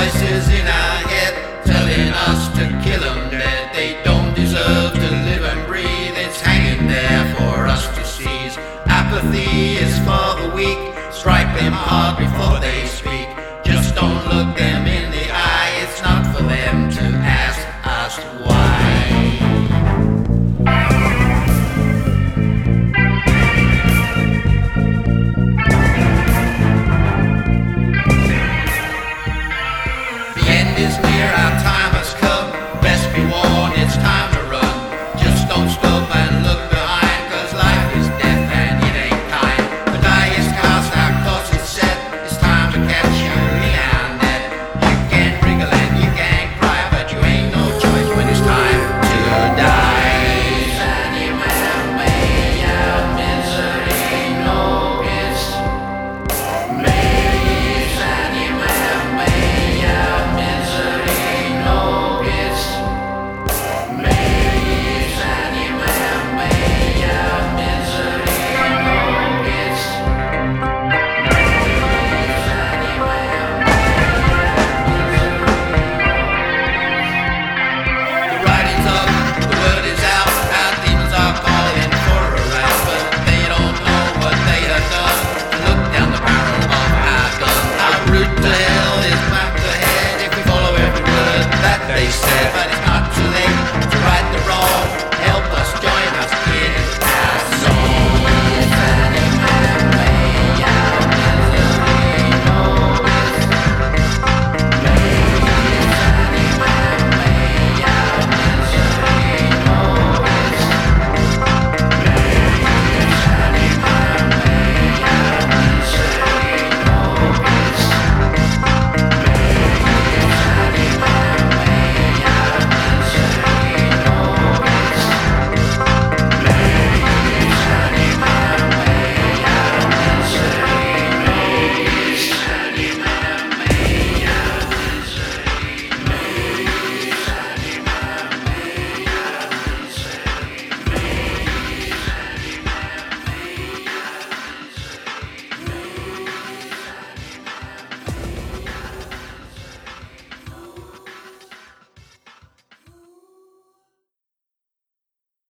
voices in our head telling us to kill them dead. They don't deserve to live and breathe. It's hanging there for us to seize. Apathy is for the weak. Strike them hard before they speak. Just don't look them in the eye. It's not for them to ask us why.